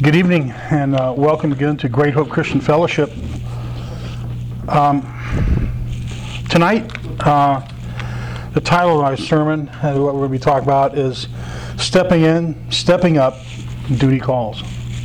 Good evening and welcome again to Great Hope Christian Fellowship. Tonight, the title of my sermon and what we're going to be talking about is Stepping In, Stepping Up, Duty Calls.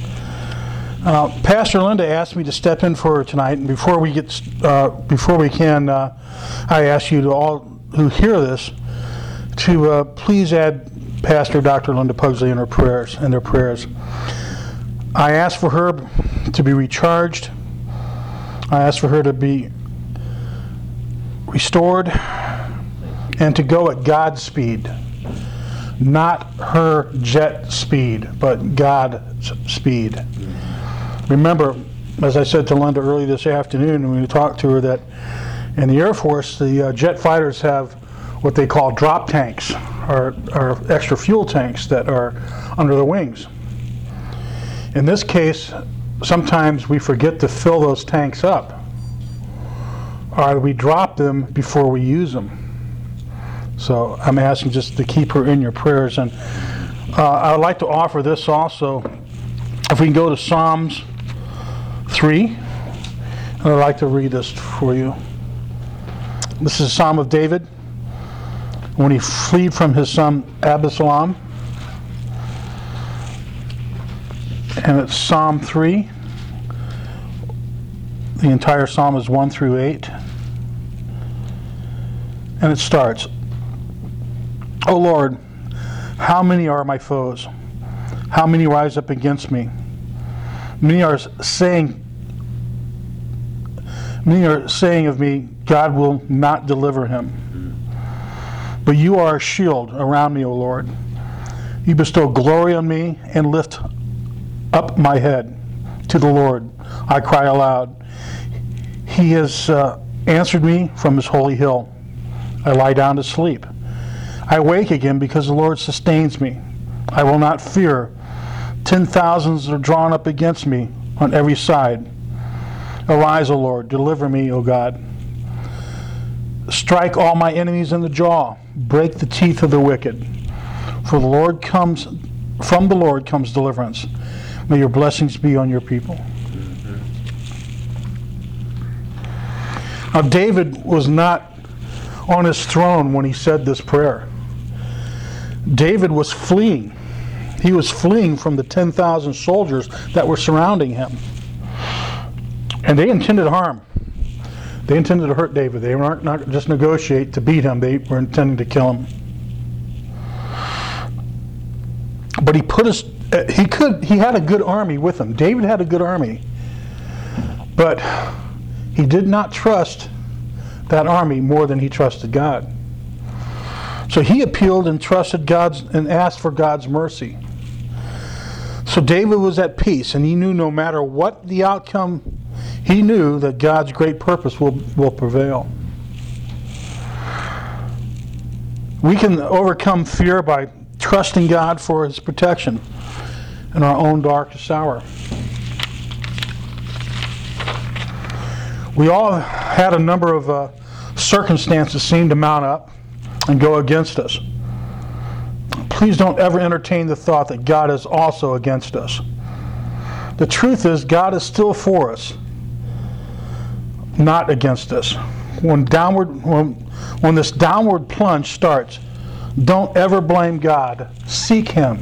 Pastor Linda asked me to step in for her tonight, and before we can, I ask you to all who hear this to please add Pastor Dr. Linda Pugsley in their prayers. I ask for her to be recharged. I ask for her to be restored and to go at God's speed. Not her jet speed, but God's speed. Remember, as I said to Linda early this afternoon when we talked to her, that in the Air Force, the jet fighters have what they call drop tanks, or extra fuel tanks that are under the wings. In this case, sometimes we forget to fill those tanks up, or we drop them before we use them. So I'm asking just to keep her in your prayers. And I would like to offer this also. If we can go to Psalms 3, I'd like to read this for you. This is a Psalm of David when he fled from his son Absalom. And it's Psalm 3. The entire psalm is 1 through 8. And it starts, "O Lord, how many are my foes? How many rise up against me? Many are saying of me, God will not deliver him. But you are a shield around me, O Lord. You bestow glory on me and lift up my head. To the Lord I cry aloud. He has answered me from his holy hill. I lie down to sleep. I wake again because the Lord sustains me. I will not fear. 10,000s are drawn up against me on every side. Arise, O Lord, deliver me, O God. Strike all my enemies in the jaw. Break the teeth of the wicked. For from the Lord comes deliverance. May your blessings be on your people." Now, David was not on his throne when he said this prayer. David was fleeing. He was fleeing from the 10,000 soldiers that were surrounding him. And they intended harm. They intended to hurt David. They weren't not just negotiate to beat him. They were intending to kill him. But he had a good army with him. David had a good army. But he did not trust that army more than he trusted God. So he appealed and trusted God's and asked for God's mercy. So David was at peace, and he knew no matter what the outcome, he knew that God's great purpose will prevail. We can overcome fear by trusting God for his protection in our own darkest hour. We all had a number of circumstances seem to mount up and go against us. Please don't ever entertain the thought that God is also against us. The truth is, God is still for us, not against us. When this downward plunge starts, don't ever blame God. Seek him.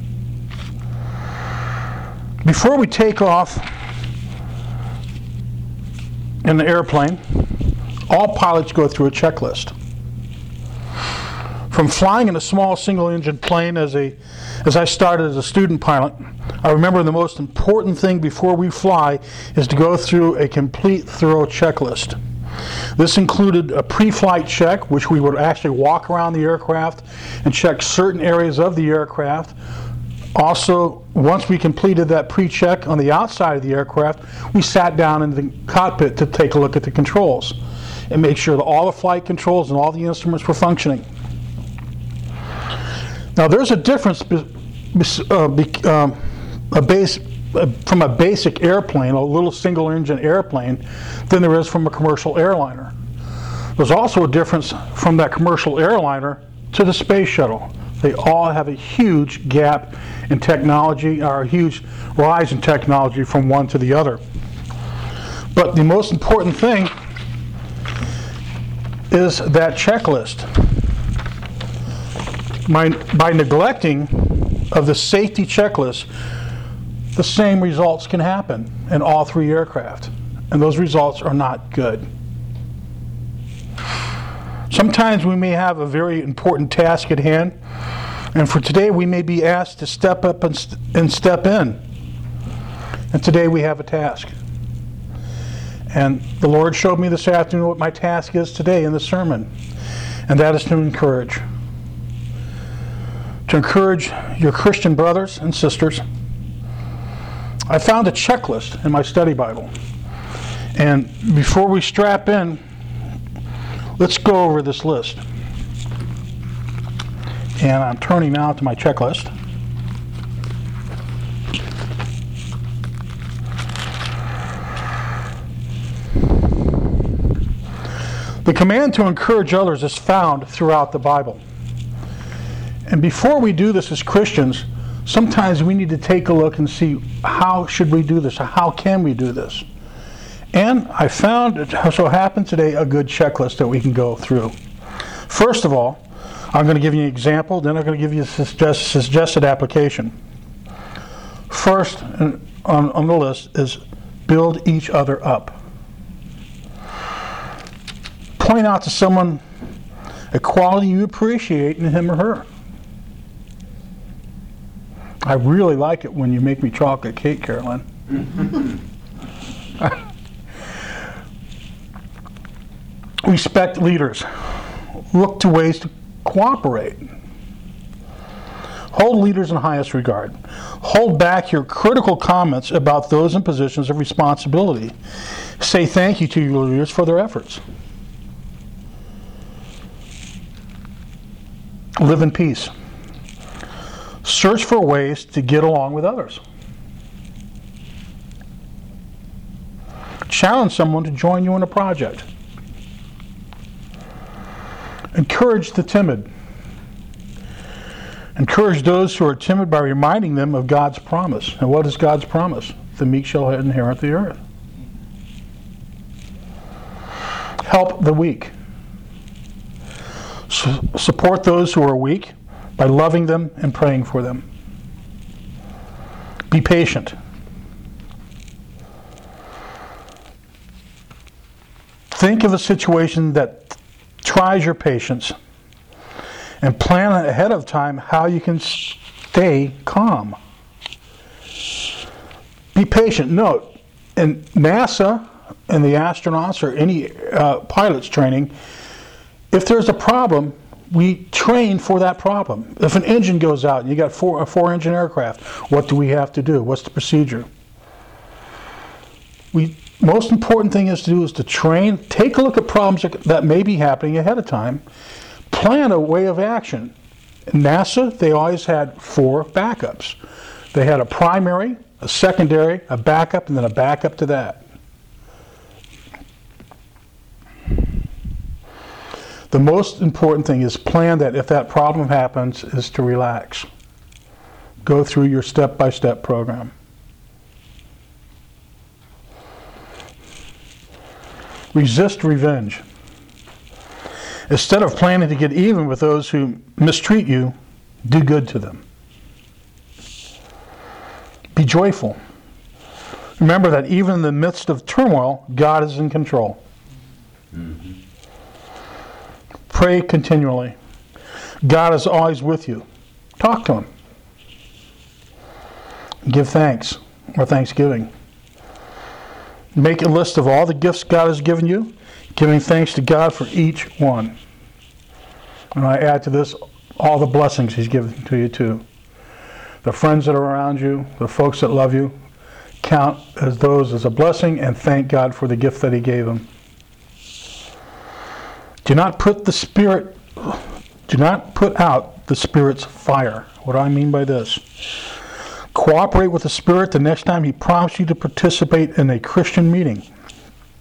Before we take off in the airplane, all pilots go through a checklist. From flying in a small single-engine plane as I started as a student pilot, I remember the most important thing before we fly is to go through a complete, thorough checklist. This included a pre-flight check, which we would actually walk around the aircraft and check certain areas of the aircraft. Also, once we completed that pre-check on the outside of the aircraft, we sat down in the cockpit to take a look at the controls and make sure that all the flight controls and all the instruments were functioning. Now, there's a difference from a basic airplane, a little single-engine airplane, than there is from a commercial airliner. There's also a difference from that commercial airliner to the space shuttle, They all have a huge gap in technology, or a huge rise in technology from one to the other. But the most important thing is that checklist. By neglecting of the safety checklist, the same results can happen in all three aircraft. And those results are not good. Sometimes we may have a very important task at hand, and for today we may be asked to step up and step in. And today we have a task. And the Lord showed me this afternoon what my task is today in the sermon, and that is to encourage. To encourage your Christian brothers and sisters. I found a checklist in my study Bible. And before we strap in, let's go over this list. And I'm turning now to my checklist. The command to encourage others is found throughout the Bible. And before we do this as Christians, sometimes we need to take a look and see, how should we do this? Or how can we do this? And I found, it so happened today, a good checklist that we can go through. First of all, I'm going to give you an example, then I'm going to give you a suggested application. First on the list is build each other up. Point out to someone a quality you appreciate in him or her. I really like it when you make me chocolate cake, Carolyn. Respect leaders. Look to ways to cooperate. Hold leaders in highest regard. Hold back your critical comments about those in positions of responsibility. Say thank you to your leaders for their efforts. Live in peace. Search for ways to get along with others. Challenge someone to join you in a project. Encourage the timid. Encourage those who are timid by reminding them of God's promise. And what is God's promise? The meek shall inherit the earth. Help the weak. Support those who are weak by loving them and praying for them. Be patient. Think of a situation that tries your patience and plan ahead of time how you can stay calm. Be patient. Note, in NASA and the astronauts or any pilot's training, if there's a problem, we train for that problem. If an engine goes out and you got a four-engine aircraft, what do we have to do? What's the procedure? Most important thing is to train, take a look at problems that may be happening ahead of time, plan a way of action. In NASA, they always had 4 backups. They had a primary, a secondary, a backup, and then a backup to that. The most important thing is plan that if that problem happens is to relax. Go through your step-by-step program. Resist revenge. Instead of planning to get even with those who mistreat you, do good to them. Be joyful. Remember that even in the midst of turmoil, God is in control. Mm-hmm. Pray continually. God is always with you. Talk to Him. Give thanks or thanksgiving. Make a list of all the gifts God has given you, giving thanks to God for each one. And I add to this all the blessings He's given to you too. The friends that are around you, the folks that love you, count as those as a blessing and thank God for the gift that He gave them. Do not put out the Spirit's fire. What do I mean by this? Cooperate with the Spirit the next time He prompts you to participate in a Christian meeting.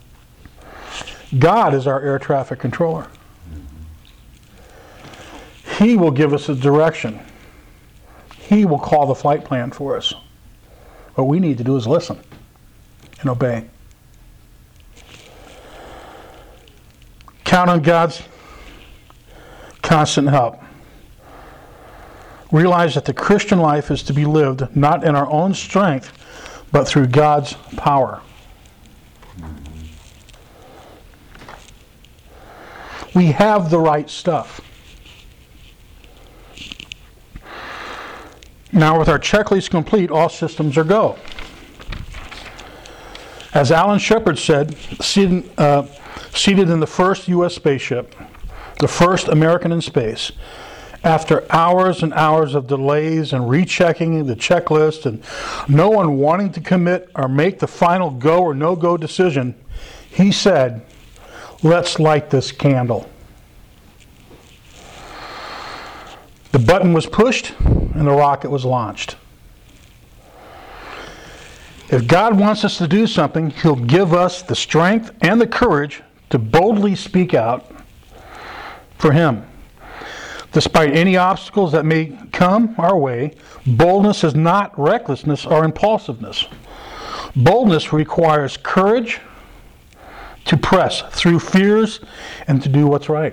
God is our air traffic controller. He will give us a direction. He will call the flight plan for us. What we need to do is listen and obey. Count on God's constant help. Realize that the Christian life is to be lived not in our own strength, but through God's power. We have the right stuff. Now, with our checklist complete, all systems are go. As Alan Shepard said, seated in the first U.S. spaceship, the first American in space, after hours and hours of delays and rechecking the checklist and no one wanting to commit or make the final go or no-go decision, he said, "Let's light this candle." The button was pushed and the rocket was launched. If God wants us to do something, He'll give us the strength and the courage to boldly speak out for Him. Despite any obstacles that may come our way, boldness is not recklessness or impulsiveness. Boldness requires courage to press through fears and to do what's right.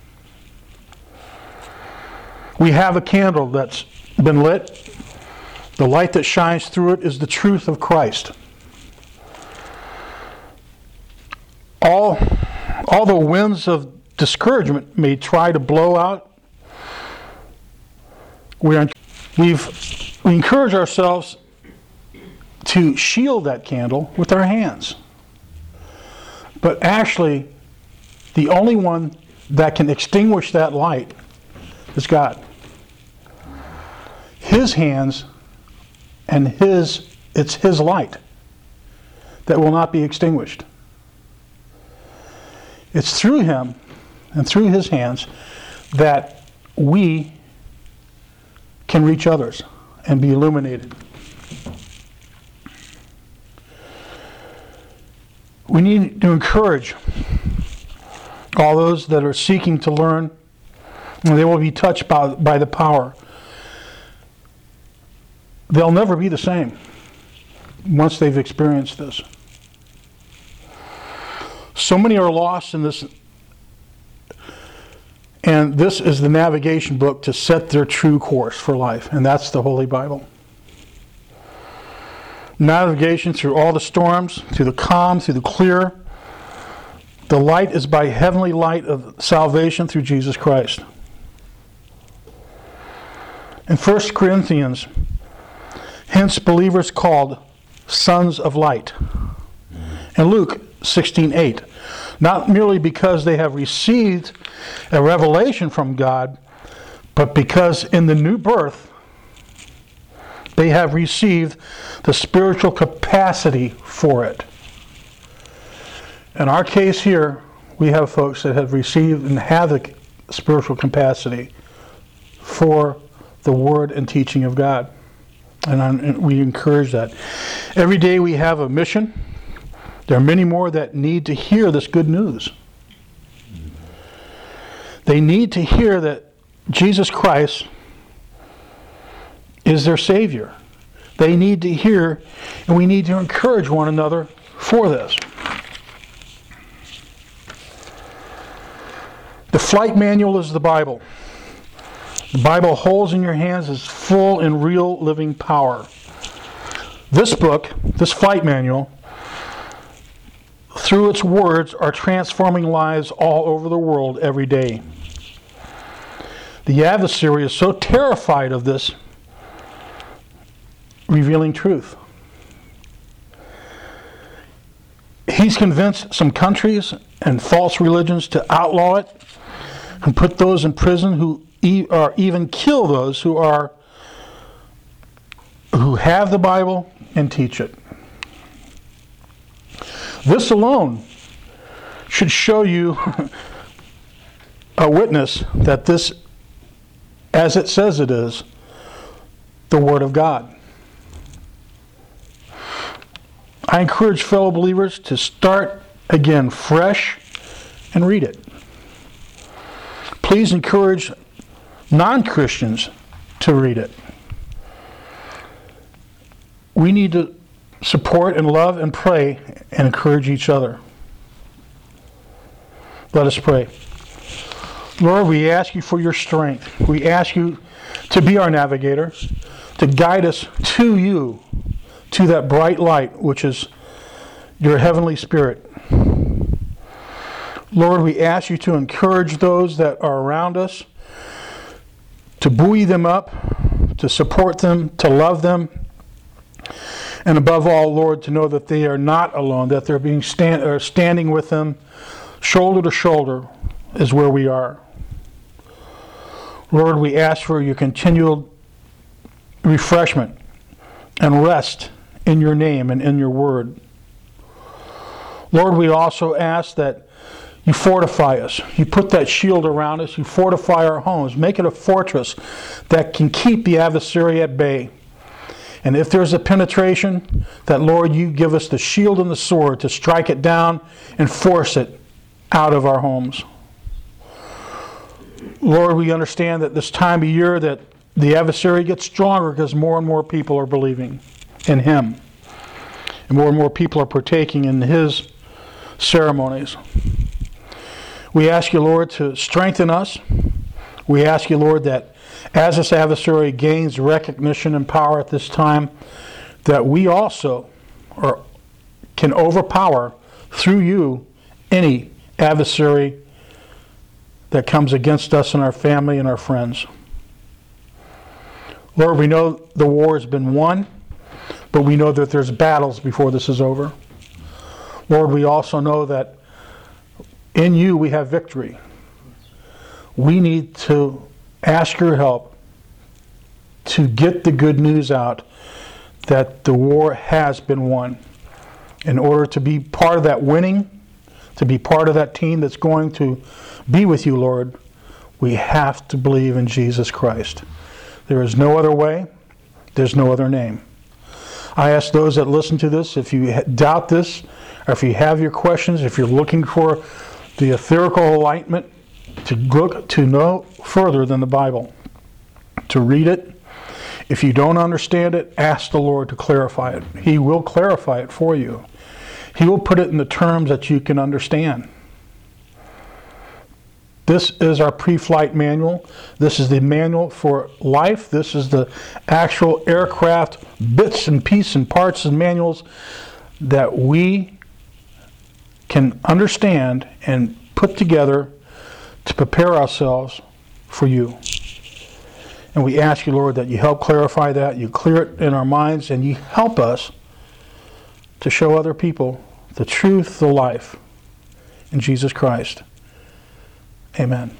We have a candle that's been lit. The light that shines through it is the truth of Christ. All the winds of discouragement may try to blow out, we encourage ourselves to shield that candle with our hands. But actually, the only one that can extinguish that light is God. His hands and it's His light that will not be extinguished. It's through Him and through His hands that we can reach others and be illuminated. We need to encourage all those that are seeking to learn, and they will be touched by the power. They'll never be the same once they've experienced this. So many are lost in this, and this is the navigation book to set their true course for life, and that's the Holy Bible. Navigation through all the storms, through the calm, through the clear. The light is by heavenly light of salvation through Jesus Christ. In 1 Corinthians, hence believers called sons of light. In Luke 16:8, not merely because they have received a revelation from God, but because in the new birth they have received the spiritual capacity for it. In our case here, we have folks that have received and have the spiritual capacity for the Word and teaching of God. And we encourage that. Every day we have a mission. There are many more that need to hear this good news. They need to hear that Jesus Christ is their Savior. They need to hear, and we need to encourage one another for this. The flight manual is the Bible. The Bible holds in your hands is full and real living power. This book, this flight manual, through its words, are transforming lives all over the world every day. The adversary is so terrified of this revealing truth. He's convinced some countries and false religions to outlaw it and put those in prison who or even kill those who have the Bible and teach it. This alone should show you a witness that this, as it says it is, the Word of God. I encourage fellow believers to start again fresh and read it. Please encourage non-Christians to read it. We need to support and love and pray and encourage each other. Let us pray. Lord, we ask you for your strength. We ask you to be our navigator, to guide us to you, to that bright light, which is your heavenly Spirit. Lord, we ask you to encourage those that are around us, to buoy them up, to support them, to love them, and above all, Lord, to know that they are not alone, that they're being standing with them, shoulder to shoulder, is where we are. Lord, we ask for your continual refreshment and rest in your name and in your word. Lord, we also ask that you fortify us. You put that shield around us. You fortify our homes. Make it a fortress that can keep the adversary at bay. And if there's a penetration, that, Lord, you give us the shield and the sword to strike it down and force it out of our homes. Lord, we understand that this time of year that the adversary gets stronger because more and more people are believing in him. And more people are partaking in his ceremonies. We ask you, Lord, to strengthen us. We ask you, Lord, that as this adversary gains recognition and power at this time, that we also can overpower through you any adversary that comes against us and our family and our friends. Lord, we know the war has been won, but we know that there's battles before this is over. Lord, we also know that in you we have victory. We need to ask your help to get the good news out that the war has been won. In order to be part of that winning, to be part of that team that's going to be with you, Lord, we have to believe in Jesus Christ. There is no other way. There's no other name. I ask those that listen to this, if you doubt this, or if you have your questions, if you're looking for the etherical enlightenment, to look to no further than the Bible, to read it. If you don't understand it, ask the Lord to clarify it. He will clarify it for you. He will put it in the terms that you can understand. This is our pre-flight manual. This is the manual for life. This is the actual aircraft bits and pieces and parts and manuals that we can understand and put together to prepare ourselves for you. And we ask you, Lord, that you help clarify that, you clear it in our minds, and you help us to show other people the truth, the life in Jesus Christ. Amen.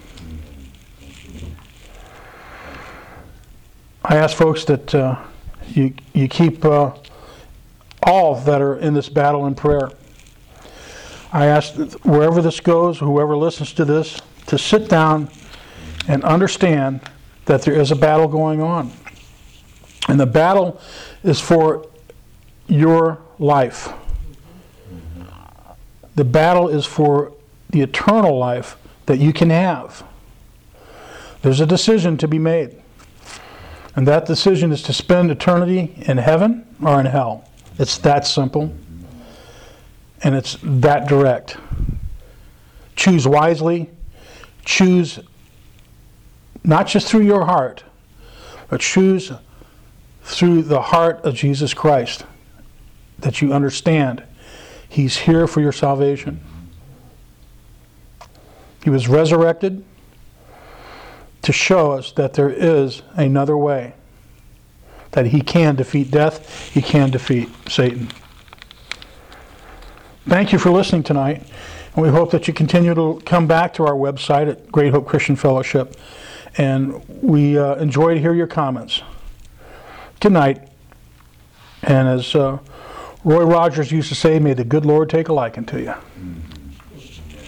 I ask folks that you keep all that are in this battle in prayer. I ask that wherever this goes, whoever listens to this, to sit down and understand that there is a battle going on. And the battle is for your life. The battle is for the eternal life that you can have. There's a decision to be made. And that decision is to spend eternity in heaven or in hell. It's that simple. And it's that direct. Choose wisely. Choose not just through your heart, but choose through the heart of Jesus Christ, that you understand He's here for your salvation. He was resurrected to show us that there is another way, that He can defeat death, He can defeat Satan. Thank you for listening tonight, and we hope that you continue to come back to our website at Great Hope Christian Fellowship, and we enjoy to hear your comments. Good night, and as Roy Rogers used to say, may the good Lord take a liking to you.